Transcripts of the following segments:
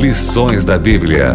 Lições da Bíblia.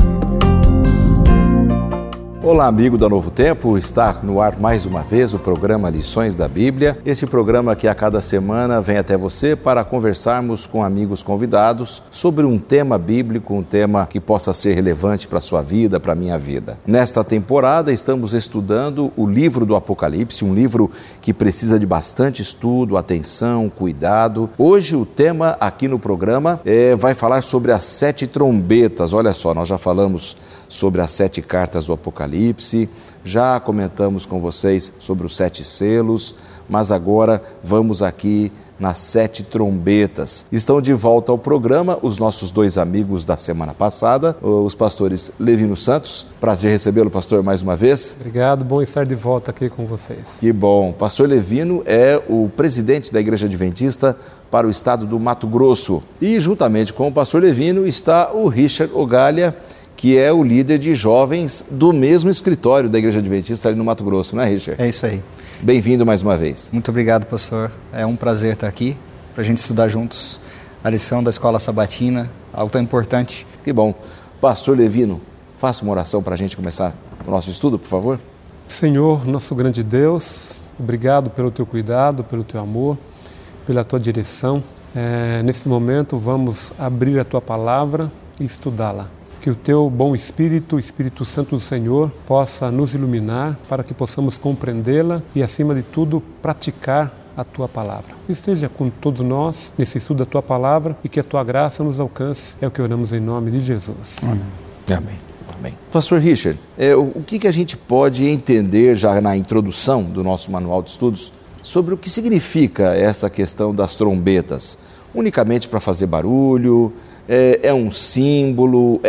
Olá, amigo da Novo Tempo, está no ar mais uma vez o programa Lições da Bíblia. Esse programa que a cada semana vem até você para conversarmos com amigos convidados sobre um tema bíblico, um tema que possa ser relevante para a sua vida, para a minha vida. Nesta temporada estamos estudando o livro do Apocalipse, um livro que precisa de bastante estudo, atenção, cuidado. Hoje o tema aqui no programa vai falar sobre as 7 trombetas. Olha só, nós já falamos sobre as 7 cartas do Apocalipse, já comentamos com vocês sobre os 7 selos, mas agora vamos aqui nas 7 trombetas. Estão de volta ao programa os nossos 2 amigos da semana passada, os pastores Levino Santos. Prazer recebê-lo, pastor, mais uma vez. Obrigado, bom estar de volta aqui com vocês. Que bom. Pastor Levino é o presidente da Igreja Adventista para o estado do Mato Grosso. E juntamente com o pastor Levino está o Richard Ogalha, que é o líder de jovens do mesmo escritório da Igreja Adventista ali no Mato Grosso, não é, Richard? É isso aí. Bem-vindo mais uma vez. Muito obrigado, pastor. É um prazer estar aqui para a gente estudar juntos a lição da Escola Sabatina, algo tão importante. Que bom. Pastor Levino, faça uma oração para a gente começar o nosso estudo, por favor. Senhor, nosso grande Deus, obrigado pelo teu cuidado, pelo teu amor, pela tua direção. Nesse momento vamos abrir a tua palavra e estudá-la. Que o teu bom Espírito, o Espírito Santo do Senhor, possa nos iluminar para que possamos compreendê-la e, acima de tudo, praticar a tua palavra. Esteja com todos nós nesse estudo da tua palavra e que a tua graça nos alcance. É o que oramos em nome de Jesus. Amém. Amém. Amém. Pastor Richard, o que a gente pode entender já na introdução do nosso manual de estudos sobre o que significa essa questão das trombetas? Unicamente para fazer barulho? É um símbolo,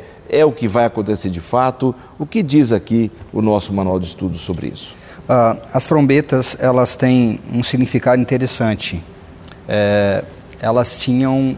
é o que vai acontecer de fato? O que diz aqui o nosso manual de estudos sobre isso? As trombetas, elas têm um significado interessante. Elas tinham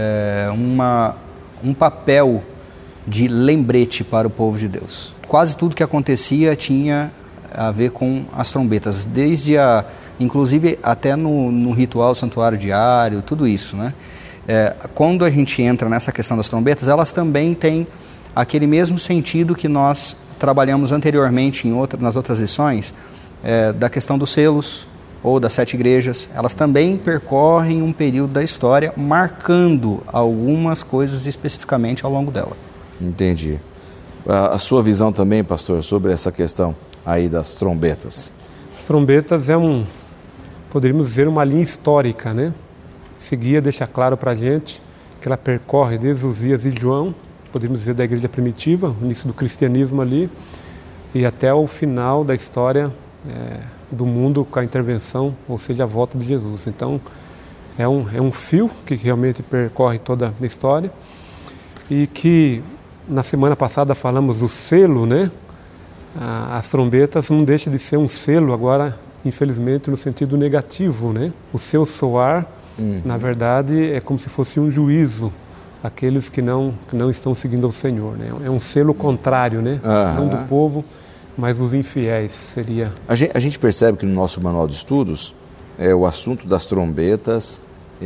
um papel de lembrete para o povo de Deus. Quase tudo que acontecia tinha a ver com as trombetas, inclusive até no ritual santuário diário, tudo isso, né? Quando a gente entra nessa questão das trombetas, elas também têm aquele mesmo sentido que nós trabalhamos anteriormente nas outras lições, da questão dos selos ou das 7 igrejas. Elas também percorrem um período da história, marcando algumas coisas especificamente ao longo dela. Entendi. A sua visão também, pastor, sobre essa questão aí das trombetas? As trombetas poderíamos dizer, uma linha histórica, né? Esse guia deixa claro para a gente que ela percorre desde os dias de João, podemos dizer da igreja primitiva, o início do cristianismo ali, e até o final da história do mundo com a intervenção, ou seja, a volta de Jesus. Então, é um fio que realmente percorre toda a história e que na semana passada falamos do selo, né? As trombetas não deixa de ser um selo agora, infelizmente, no sentido negativo, né? O seu soar, na verdade, é como se fosse um juízo àqueles que não estão seguindo ao Senhor, né? É um selo contrário, né? Não do povo, mas dos infiéis seria. A gente percebe que no nosso manual de estudos, o assunto das trombetas,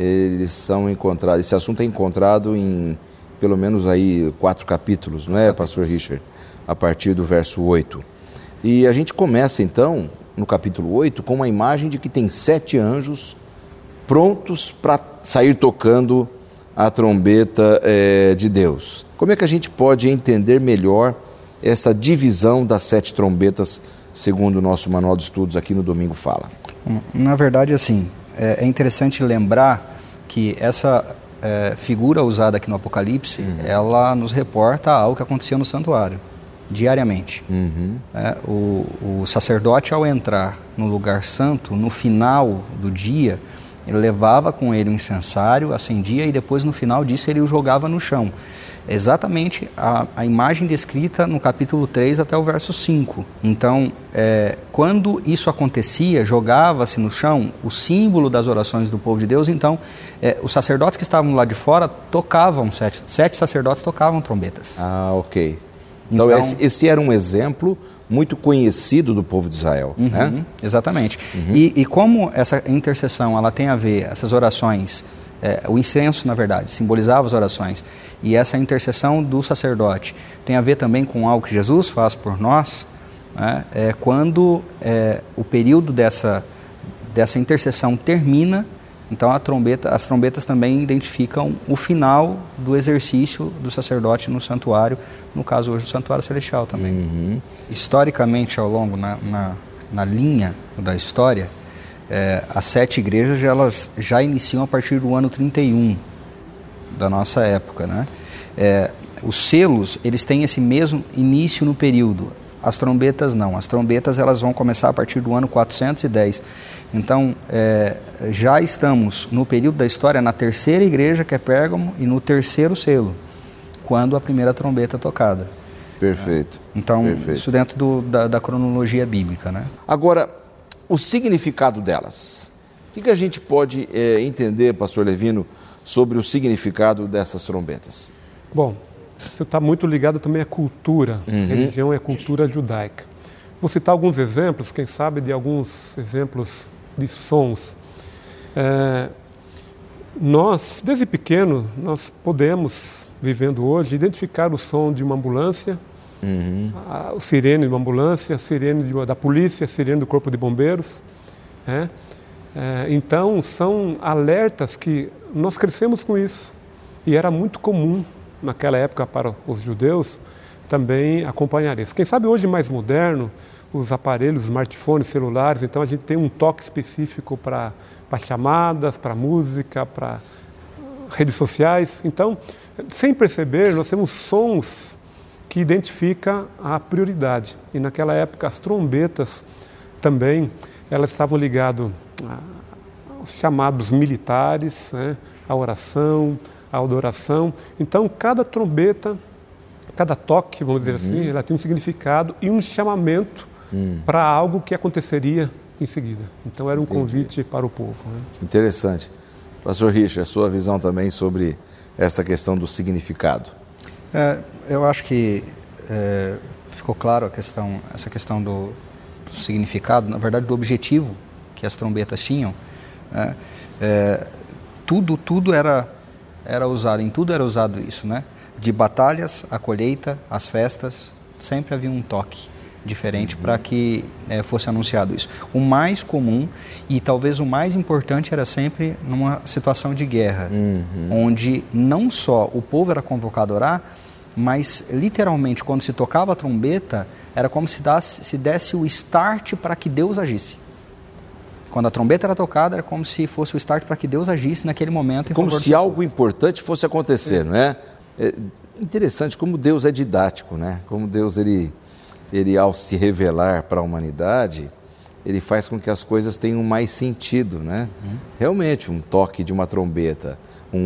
esse assunto é encontrado em pelo menos aí 4 capítulos, não é, pastor Richard? A partir do verso 8. E a gente começa então, no capítulo 8, com uma imagem de que tem 7 anjos prontos para sair tocando a trombeta de Deus. Como é que a gente pode entender melhor essa divisão das 7 trombetas, segundo o nosso manual de estudos aqui no Domingo Fala? Na verdade, assim, é interessante lembrar que essa figura usada aqui no Apocalipse, ela nos reporta algo que acontecia no santuário, diariamente. O sacerdote, ao entrar no lugar santo, no final do dia, ele levava com ele um incensário, acendia e depois no final disso ele o jogava no chão. Exatamente a imagem descrita no capítulo 3 até o verso 5. Então, quando isso acontecia, jogava-se no chão o símbolo das orações do povo de Deus. Então, os sacerdotes que estavam lá de fora tocavam, 7 sacerdotes tocavam trombetas. Ok. Então, esse era um exemplo muito conhecido do povo de Israel, né? Exatamente. E como essa intercessão ela tem a ver, essas orações, o incenso, na verdade, simbolizava as orações. E essa intercessão do sacerdote tem a ver também com algo que Jesus faz por nós, né? Quando o período dessa intercessão termina, então as trombetas também identificam o final do exercício do sacerdote no santuário, no caso hoje o santuário celestial também. Uhum. Historicamente, ao longo, na linha da história, as 7 igrejas elas já iniciam a partir do ano 31 da nossa época, né? Os selos, eles têm esse mesmo início no período. As trombetas não. As trombetas elas vão começar a partir do ano 410. Então, já estamos no período da história na 3ª igreja, que é Pérgamo, e no 3º selo, quando a primeira trombeta é tocada. Perfeito. Então, Perfeito. isso dentro da cronologia bíblica, né? Agora, o significado delas. O que a gente pode entender, pastor Levino, sobre o significado dessas trombetas? Bom, isso está muito ligado também à cultura. Religião é cultura judaica. Vou citar alguns exemplos, quem sabe de alguns exemplos de sons. Nós, desde pequeno, nós podemos, vivendo hoje, identificar o som de uma ambulância, o sirene de uma ambulância, a sirene da polícia, a sirene do corpo de bombeiros. Então, são alertas que nós crescemos com isso. E era muito comum, naquela época, para os judeus, também acompanhar isso. Quem sabe hoje, mais moderno, os aparelhos, smartphones, celulares, então a gente tem um toque específico para chamadas, para música, para redes sociais. Então, sem perceber, nós temos sons que identificam a prioridade. E naquela época, as trombetas também, elas estavam ligadas aos chamados militares, né, à oração, à adoração. Então, cada trombeta, cada toque, vamos dizer assim, ela tem um significado e um chamamento para algo que aconteceria em seguida. Então, era um convite para o povo. Né? Interessante. Pastor Richard, sua visão também sobre essa questão do significado. Eu acho que ficou claro essa questão do significado, na verdade, do objetivo que as trombetas tinham. Tudo era usado, em tudo era usado isso, né? De batalhas, a colheita, as festas, sempre havia um toque diferente para que fosse anunciado isso. O mais comum e talvez o mais importante era sempre numa situação de guerra, onde não só o povo era convocado a orar, mas literalmente quando se tocava a trombeta, era como se desse o start para que Deus agisse. Quando a trombeta era tocada, era como se fosse o start para que Deus agisse naquele momento. Como se algo importante fosse acontecer, não é? Interessante como Deus é didático, né? Como Deus, ele ao se revelar para a humanidade, ele faz com que as coisas tenham mais sentido, né? Realmente, um toque de uma trombeta,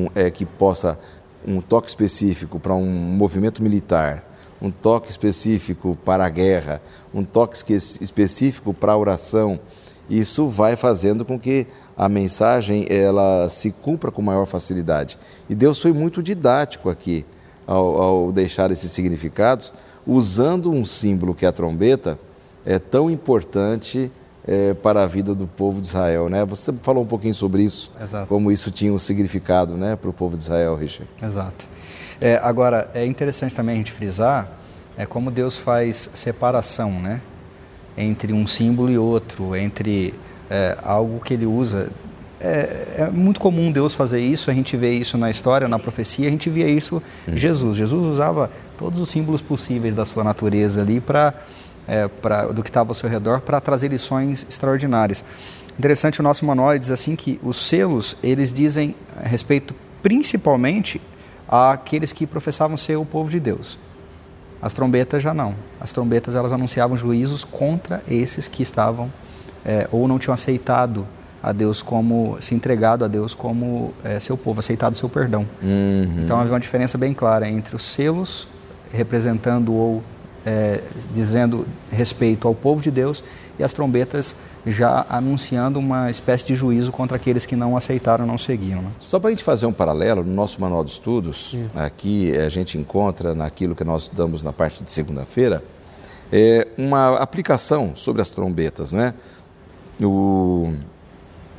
um toque específico para um movimento militar, um toque específico para a guerra, um toque específico para a oração, isso vai fazendo com que a mensagem ela se cumpra com maior facilidade. E Deus foi muito didático aqui ao deixar esses significados, usando um símbolo que é a trombeta, é tão importante para a vida do povo de Israel, né? Você falou um pouquinho sobre isso, Exato. Como isso tinha um significado, né, para o povo de Israel, Richard. Exato. Agora, é interessante também a gente frisar como Deus faz separação, né, entre um símbolo e outro, entre algo que ele usa. É muito comum Deus fazer isso, a gente vê isso na história, na profecia, a gente via isso em Jesus. Jesus usava todos os símbolos possíveis da sua natureza ali do que estava ao seu redor para trazer lições extraordinárias. Interessante, o nosso manual diz assim que os selos, eles dizem a respeito principalmente àqueles que professavam ser o povo de Deus. As trombetas já não. As trombetas elas anunciavam juízos contra esses que estavam ou não tinham aceitado a Deus se entregado a Deus como seu povo, aceitado seu perdão. Então havia uma diferença bem clara entre os selos representando ou dizendo respeito ao povo de Deus e as trombetas já anunciando uma espécie de juízo contra aqueles que não aceitaram, não seguiam. Né? Só para a gente fazer um paralelo, no nosso manual de estudos, aqui a gente encontra naquilo que nós estudamos na parte de segunda-feira, uma aplicação sobre as trombetas, né?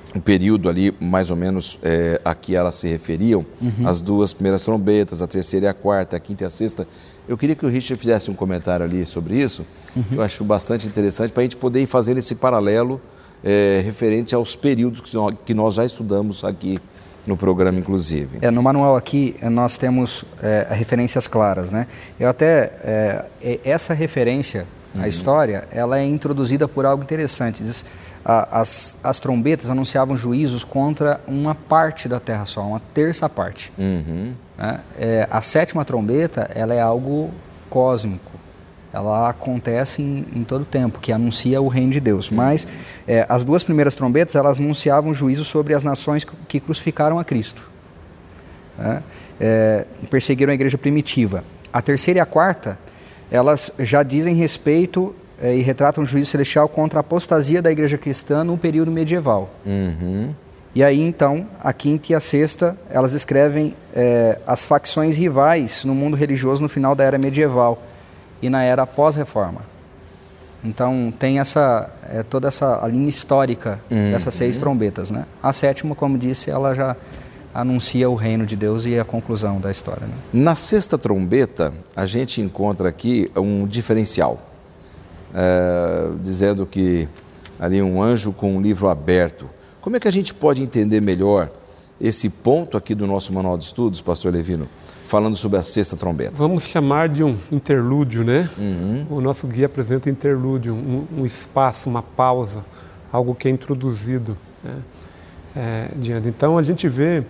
o período ali, mais ou menos, a que elas se referiam, as duas primeiras trombetas, a terceira e a quarta, a quinta e a sexta. Eu queria que o Richard fizesse um comentário ali sobre isso, que eu acho bastante interessante, para a gente poder ir fazendo esse paralelo referente aos períodos que nós já estudamos aqui no programa, inclusive. No manual aqui, nós temos referências claras, né? Eu até, essa referência à história, ela é introduzida por algo interessante. Diz, as trombetas anunciavam juízos contra uma parte da terra só, uma terça parte. Né? A sétima trombeta, ela é algo cósmico. Ela acontece em todo o tempo, que anuncia o reino de Deus. Mas as duas primeiras trombetas, elas anunciavam juízo sobre as nações que crucificaram a Cristo. Né? Perseguiram a igreja primitiva. A terceira e a quarta, elas já dizem respeito e retratam o juízo celestial contra a apostasia da igreja cristã no período medieval. E aí, então, a quinta e a sexta, elas descrevem as facções rivais no mundo religioso no final da era medieval e na era pós-reforma. Então, tem toda essa linha histórica dessas 6 trombetas, né? A sétima, como disse, ela já anuncia o reino de Deus e a conclusão da história. Né? Na sexta trombeta, a gente encontra aqui um diferencial, dizendo que ali um anjo com um livro aberto. Como é que a gente pode entender melhor esse ponto aqui do nosso manual de estudos, pastor Levino, falando sobre a sexta trombeta? Vamos chamar de um interlúdio, né? O nosso guia apresenta interlúdio, um espaço, uma pausa, algo que é introduzido, né? Diante. Então a gente vê,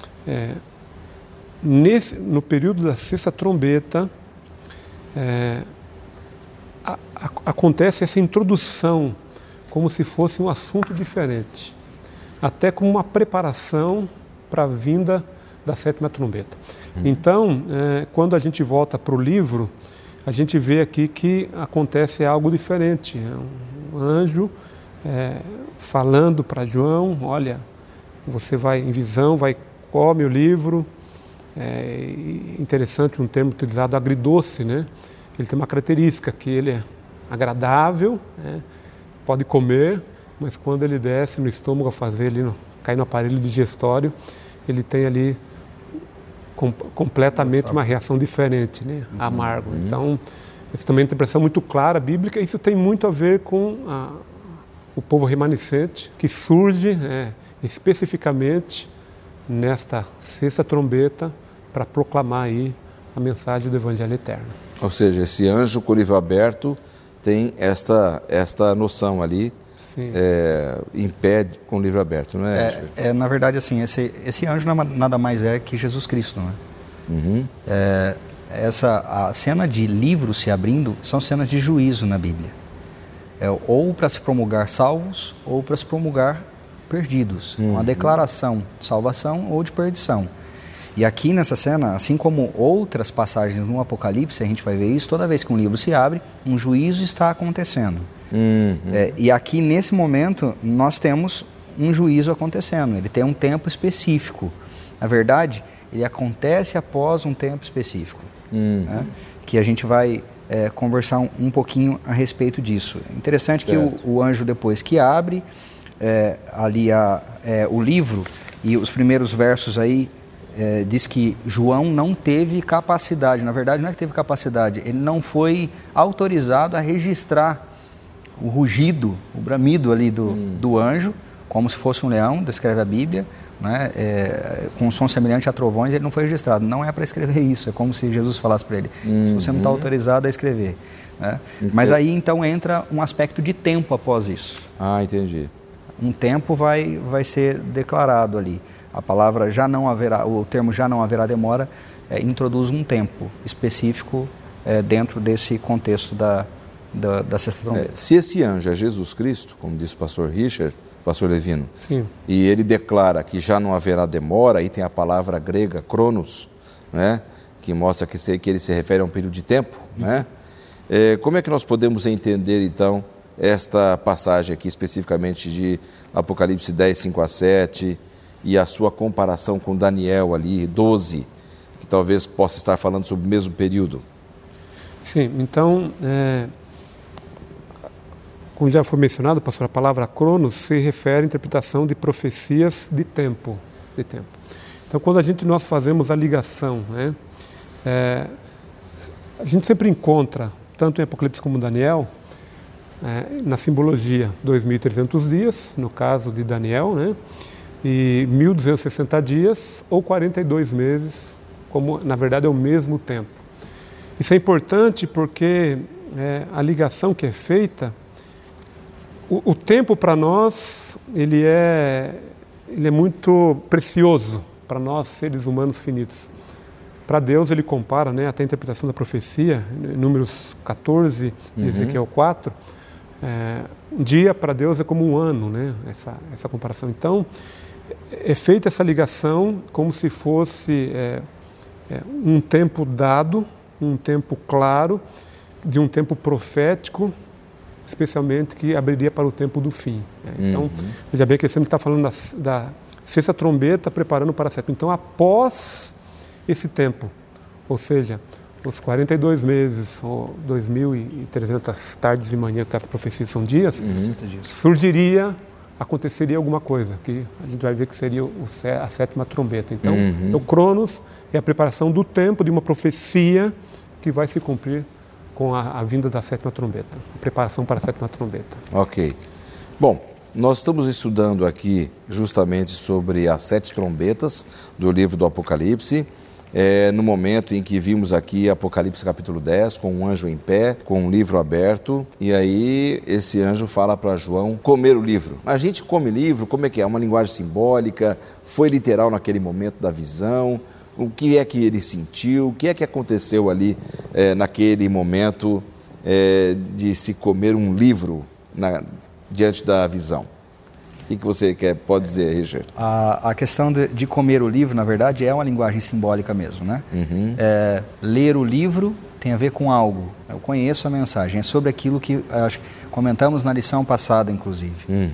no período da sexta trombeta, acontece essa introdução como se fosse um assunto diferente, até como uma preparação para a vinda da sétima trombeta. Então, quando a gente volta para o livro, a gente vê aqui que acontece algo diferente. Um anjo falando para João, olha, você vai em visão, come o livro. Interessante um termo utilizado, agridoce, né? Ele tem uma característica, que ele é agradável, pode comer, mas quando ele desce no estômago, cair no aparelho digestório, ele tem ali completamente uma reação diferente, né? Amargo. Então, isso também é uma interpretação muito clara, bíblica. Isso tem muito a ver com o povo remanescente, que surge especificamente nesta sexta trombeta para proclamar aí a mensagem do Evangelho Eterno. Ou seja, esse anjo com o livro aberto tem esta noção ali, impede com o livro aberto, não é? Na verdade, assim, esse anjo nada mais é que Jesus Cristo, né? A cena de livros se abrindo são cenas de juízo na Bíblia. Ou para se promulgar salvos, ou para se promulgar perdidos. Uma declaração de salvação ou de perdição. E aqui nessa cena, assim como outras passagens no Apocalipse, a gente vai ver isso, toda vez que um livro se abre, um juízo está acontecendo. E aqui, nesse momento, nós temos um juízo acontecendo. Ele tem um tempo específico. Na verdade, ele acontece após um tempo específico. Né? Que a gente vai conversar um pouquinho a respeito disso. Interessante que o anjo, depois que abre ali o livro, e os primeiros versos aí, diz que João não teve capacidade. Na verdade, não é que teve capacidade, ele não foi autorizado a registrar o rugido, o bramido ali do anjo, como se fosse um leão, descreve a Bíblia, né? Com um som semelhante a trovões. Ele não foi registrado. Não é para escrever isso, é como se Jesus falasse para ele, você não está autorizado a escrever. Né? Mas aí então entra um aspecto de tempo após isso. Entendi. Um tempo vai ser declarado ali. A palavra já não haverá, o termo já não haverá demora, introduz um tempo específico dentro desse contexto da sexta trombeta. Se esse anjo é Jesus Cristo, como disse o pastor Richard, pastor Levino, sim, e ele declara que já não haverá demora, aí tem a palavra grega cronos, né, que mostra que ele se refere a um período de tempo, né? Como é que nós podemos entender então esta passagem aqui especificamente de Apocalipse 10, 5 a 7 e a sua comparação com Daniel ali, 12, que talvez possa estar falando sobre o mesmo período? Sim, então, como já foi mencionado, pastor, a palavra cronos se refere à interpretação de profecias de tempo. Então, quando nós fazemos a ligação, né, a gente sempre encontra, tanto em Apocalipse como em Daniel, na simbologia, 2.300 dias, no caso de Daniel, né, e 1.260 dias ou 42 meses, como na verdade é o mesmo tempo. Isso é importante porque a ligação que é feita, o tempo para nós, ele é muito precioso para nós, seres humanos finitos. Para Deus, ele compara, né, até a interpretação da profecia, Números 14 e Ezequiel 4, um dia para Deus é como um ano, né, essa comparação. Então, é feita essa ligação como se fosse um tempo dado, um tempo claro, de um tempo profético, especialmente que abriria para o tempo do fim. Então, veja bem que ele sempre está falando da sexta trombeta, preparando para a sétima. Então, após esse tempo, ou seja, os 42 meses, ou 2.300 tardes e manhã, que as profecias são dias, aconteceria alguma coisa, que a gente vai ver que seria a sétima trombeta. Então, o Cronos é a preparação do tempo de uma profecia que vai se cumprir com a vinda da sétima trombeta, a preparação para a sétima trombeta. Ok. Bom, nós estamos estudando aqui justamente sobre as 7 trombetas do livro do Apocalipse, no momento em que vimos aqui Apocalipse capítulo 10, com um anjo em pé, com um livro aberto, e aí esse anjo fala para João comer o livro. A gente come livro, como é que é? Uma linguagem simbólica? Foi literal naquele momento da visão? O que é que ele sentiu? O que é que aconteceu ali naquele momento de se comer um livro diante da visão? O que você pode dizer, Richard? A questão de comer o livro, na verdade, é uma linguagem simbólica mesmo, né? Ler o livro tem a ver com algo. Eu conheço a mensagem. É sobre aquilo que acho, comentamos na lição passada, inclusive.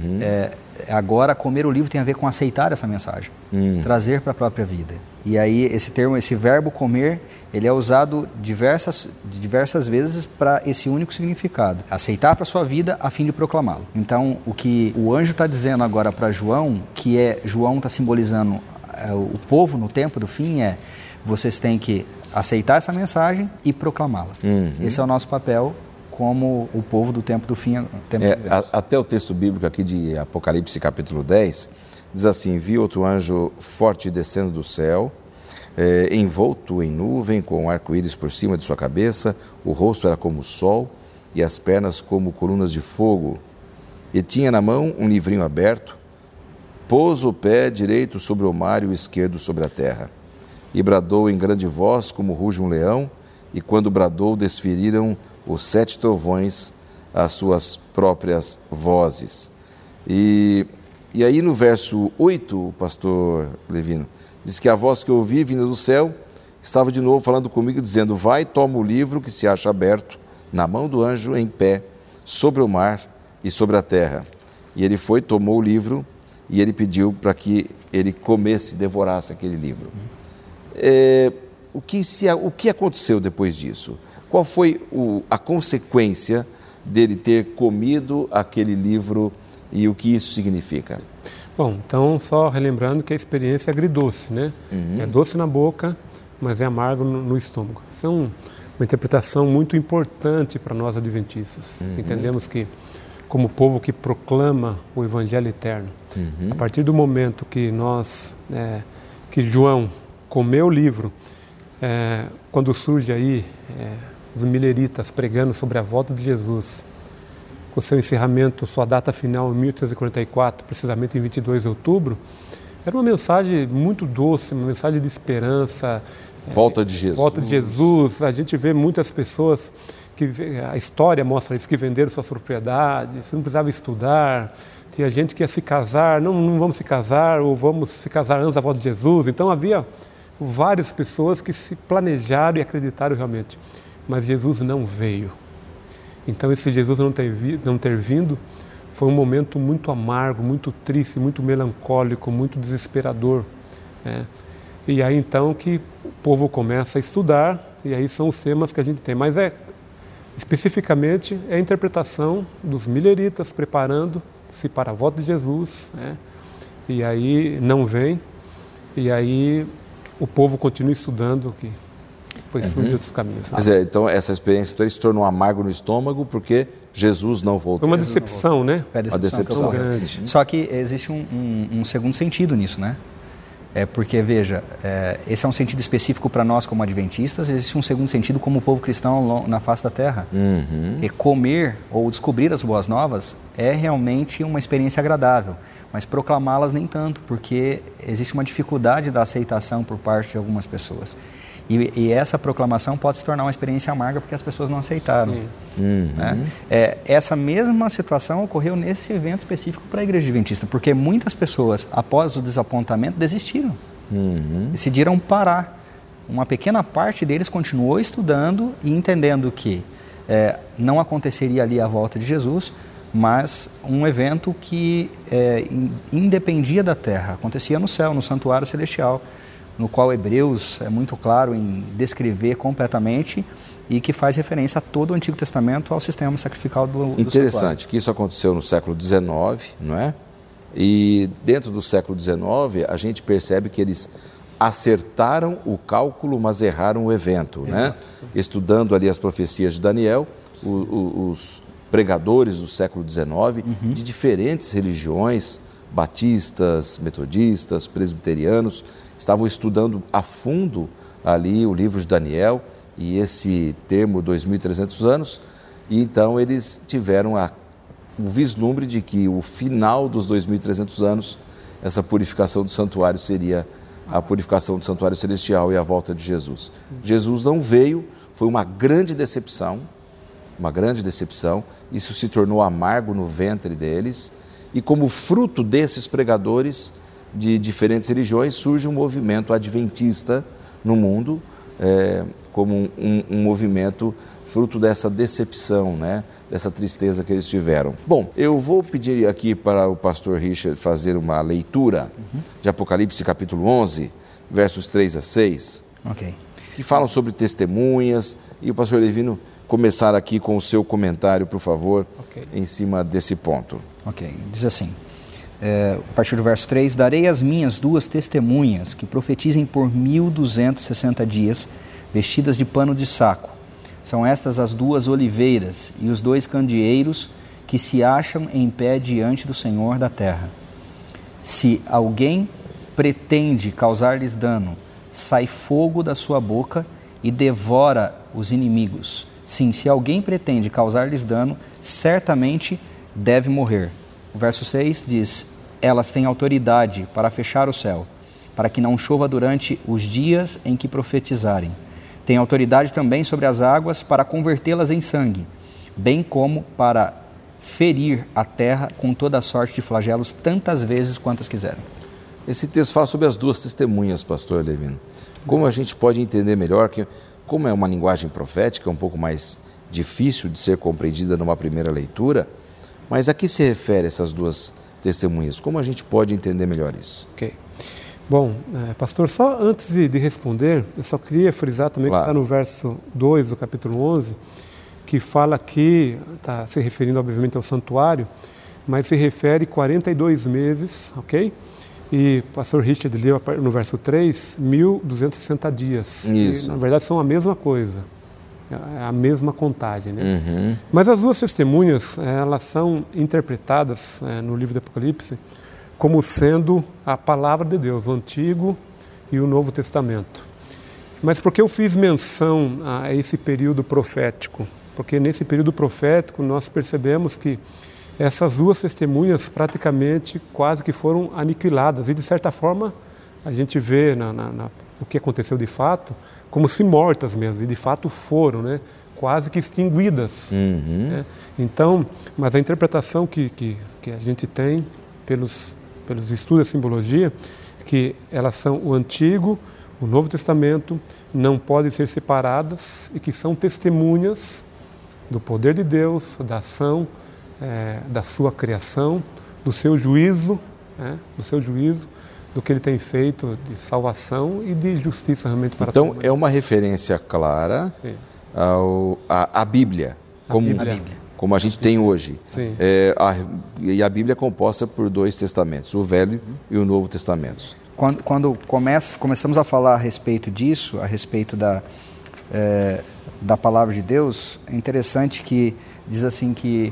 Agora, comer o livro tem a ver com aceitar essa mensagem, trazer para a própria vida. E aí, esse verbo comer, ele é usado diversas vezes para esse único significado. Aceitar para a sua vida a fim de proclamá-lo. Então, o que o anjo está dizendo agora para João, João está simbolizando o povo no tempo do fim, vocês têm que aceitar essa mensagem e proclamá-la. Esse é o nosso papel como o povo do tempo do fim. Até o texto bíblico aqui de Apocalipse capítulo 10, diz assim: vi outro anjo forte descendo do céu, envolto em nuvem, com um arco-íris por cima de sua cabeça, o rosto era como o sol e as pernas como colunas de fogo. E tinha na mão um livrinho aberto, pôs o pé direito sobre o mar e o esquerdo sobre a terra. E bradou em grande voz, como ruge um leão, e quando bradou, desferiram os 7 trovões as suas próprias vozes. E aí no verso 8, pastor Levino, diz que a voz que eu ouvi vinda do céu estava de novo falando comigo, dizendo: vai, toma o livro que se acha aberto na mão do anjo em pé, sobre o mar e sobre a terra. E ele foi, tomou o livro e ele pediu para que ele comesse, devorasse aquele livro. O que aconteceu depois disso? Qual foi a consequência dele ter comido aquele livro e o que isso significa? Bom, então só relembrando que a experiência é agridoce, né? É doce na boca, mas é amargo no estômago. Isso é uma interpretação muito importante para nós adventistas. Entendemos que, como povo que proclama o Evangelho eterno, a partir do momento que que João comeu o livro, quando surge aí os mileritas pregando sobre a volta de Jesus, com seu encerramento, sua data final em 1844, precisamente em 22 de outubro, era uma mensagem muito doce, uma mensagem de esperança. Volta de Jesus. Volta de Jesus. A gente vê muitas pessoas, a história mostra isso, que venderam suas propriedades, não precisava estudar. Tinha gente que ia se casar, não vamos se casar, ou vamos se casar antes da volta de Jesus. Então havia várias pessoas que se planejaram e acreditaram realmente. Mas Jesus não veio. Então esse Jesus não ter vindo foi um momento muito amargo, muito triste, muito melancólico, muito desesperador. E aí então que o povo começa a estudar, e aí são os temas que a gente tem. Mas Especificamente, é a interpretação dos mileritas preparando-se para a volta de Jesus, né? E aí não vem, e aí o povo continua estudando, que depois surgem outros caminhos. Quer dizer, então essa experiência se tornou amargo no estômago porque Jesus não voltou. Foi uma decepção, né? Uma decepção grande. Só que existe um segundo sentido nisso, né? Porque, veja, esse é um sentido específico para nós como adventistas, existe um segundo sentido como povo cristão na face da terra. E comer ou descobrir as boas novas é realmente uma experiência agradável, mas proclamá-las nem tanto, porque existe uma dificuldade da aceitação por parte de algumas pessoas. E essa proclamação pode se tornar uma experiência amarga porque as pessoas não aceitaram. Né? Essa mesma situação ocorreu nesse evento específico para a Igreja Adventista, porque muitas pessoas, após o desapontamento, desistiram. Decidiram parar. Uma pequena parte deles continuou estudando e entendendo que não aconteceria ali a volta de Jesus, mas um evento que independia da terra, acontecia no céu, no santuário celestial, no qual Hebreus é muito claro em descrever completamente e que faz referência a todo o Antigo Testamento ao sistema sacrificial do Interessante santuário. Que isso aconteceu no século XIX, não é? E dentro do século XIX a gente percebe que eles acertaram o cálculo, mas erraram o evento, né? Estudando ali as profecias de Daniel, os pregadores do século XIX, de diferentes religiões, batistas, metodistas, presbiterianos, estavam estudando a fundo ali o livro de Daniel e esse termo 2.300 anos, e então eles tiveram o vislumbre de que o final dos 2.300 anos, essa purificação do santuário seria a purificação do santuário celestial e a volta de Jesus. Jesus não veio, foi uma grande decepção, isso se tornou amargo no ventre deles, e como fruto desses pregadores de diferentes religiões, surge um movimento adventista no mundo, como um movimento fruto dessa decepção, né? Dessa tristeza que eles tiveram. Bom, eu vou pedir aqui para o pastor Richard fazer uma leitura de Apocalipse capítulo 11, versos 3 a 6, que falam sobre testemunhas, e o pastor Levino começar aqui com o seu comentário, por favor, em cima desse ponto. Diz assim, a partir do verso 3, darei as minhas 2 testemunhas que profetizem por 1.260 dias, vestidas de pano de saco. São estas as 2 oliveiras e os 2 candeeiros que se acham em pé diante do Senhor da terra. Se alguém pretende causar-lhes dano, sai fogo da sua boca e devora os inimigos. Sim, se alguém pretende causar-lhes dano, certamente deve morrer. O verso 6 diz, elas têm autoridade para fechar o céu, para que não chova durante os dias em que profetizarem. Tem autoridade também sobre as águas para convertê-las em sangue, bem como para ferir a terra com toda a sorte de flagelos tantas vezes quantas quiserem. Esse texto fala sobre as 2 testemunhas, pastor Levino. Como a gente pode entender melhor que, como é uma linguagem profética, um pouco mais difícil de ser compreendida numa primeira leitura, mas a que se refere essas 2 testemunhas? Como a gente pode entender melhor isso? Bom, pastor, só antes de responder, eu só queria frisar também que está no verso 2 do capítulo 11, que fala que, está se referindo obviamente ao santuário, mas se refere 42 meses, E o pastor Richard leu no verso 3, 1.260 dias. Isso. E, na verdade, são a mesma coisa, a mesma contagem, né? Mas as 2 testemunhas, elas são interpretadas no livro do Apocalipse como sendo a palavra de Deus, o Antigo e o Novo Testamento. Mas por que eu fiz menção a esse período profético? Porque nesse período profético nós percebemos que essas 2 testemunhas praticamente quase que foram aniquiladas, e de certa forma a gente vê o que aconteceu de fato como se mortas mesmo, e de fato foram, né? Quase que extinguidas. Né? Então, mas a interpretação que a gente tem pelos estudos da simbologia, que elas são o Antigo, o Novo Testamento, não podem ser separadas, e que são testemunhas do poder de Deus, da ação, da sua criação, do seu juízo, do que ele tem feito de salvação e de justiça realmente para todos. Então, é uma referência clara à Bíblia, como a gente tem hoje. Sim. E a Bíblia é composta por 2 testamentos, o Velho e o Novo Testamentos. Quando começamos a falar a respeito disso, a respeito da palavra de Deus, é interessante que diz assim que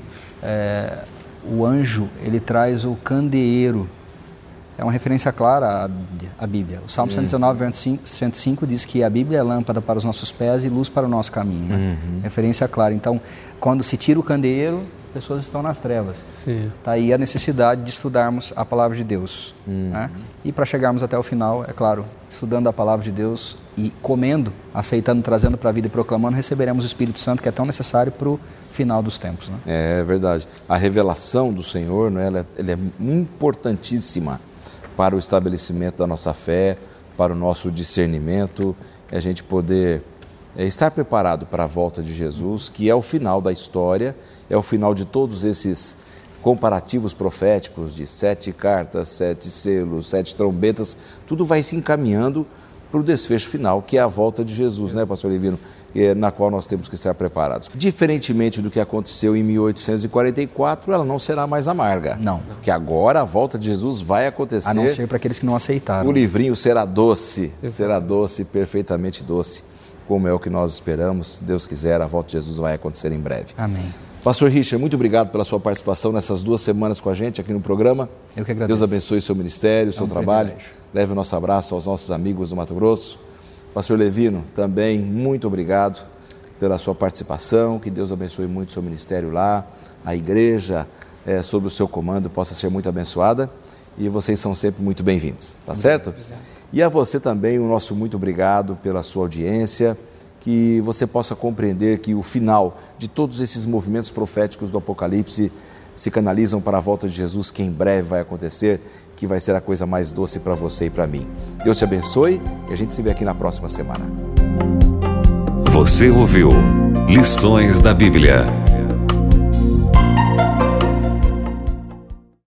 o anjo, ele traz o candeeiro. É uma referência clara à Bíblia. O Salmo 119, 105 diz que a Bíblia é lâmpada para os nossos pés e luz para o nosso caminho. Né? Referência clara. Então, quando se tira o candeeiro, pessoas estão nas trevas. Está aí a necessidade de estudarmos a palavra de Deus. Né? E para chegarmos até o final, é claro, estudando a palavra de Deus e comendo, aceitando, trazendo para a vida e proclamando, receberemos o Espírito Santo, que é tão necessário para o final dos tempos. Né? É verdade. A revelação do Senhor, né, ela é importantíssima para o estabelecimento da nossa fé, para o nosso discernimento, a gente poder estar preparado para a volta de Jesus, que é o final da história, é o final de todos esses comparativos proféticos de 7 cartas, 7 selos, 7 trombetas, tudo vai se encaminhando para o desfecho final, que é a volta de Jesus, né, pastor Livino? Na qual nós temos que estar preparados. Diferentemente do que aconteceu em 1844, ela não será mais amarga. Não. Porque agora a volta de Jesus vai acontecer. A não ser para aqueles que não aceitaram. O livrinho será doce, será doce, perfeitamente doce, como é o que nós esperamos. Se Deus quiser, a volta de Jesus vai acontecer em breve. Amém. Pastor Richard, muito obrigado pela sua participação nessas 2 semanas com a gente aqui no programa. Eu que agradeço. Deus abençoe o seu ministério, o seu trabalho. Privilégio. Leve o nosso abraço aos nossos amigos do Mato Grosso. Pastor Levino, também muito obrigado pela sua participação. Que Deus abençoe muito o seu ministério lá. A igreja, sob o seu comando, possa ser muito abençoada. E vocês são sempre muito bem-vindos, tá certo? E a você também, o nosso muito obrigado pela sua audiência. Que você possa compreender que o final de todos esses movimentos proféticos do Apocalipse se canalizam para a volta de Jesus, que em breve vai acontecer, que vai ser a coisa mais doce para você e para mim. Deus te abençoe e a gente se vê aqui na próxima semana. Você ouviu Lições da Bíblia.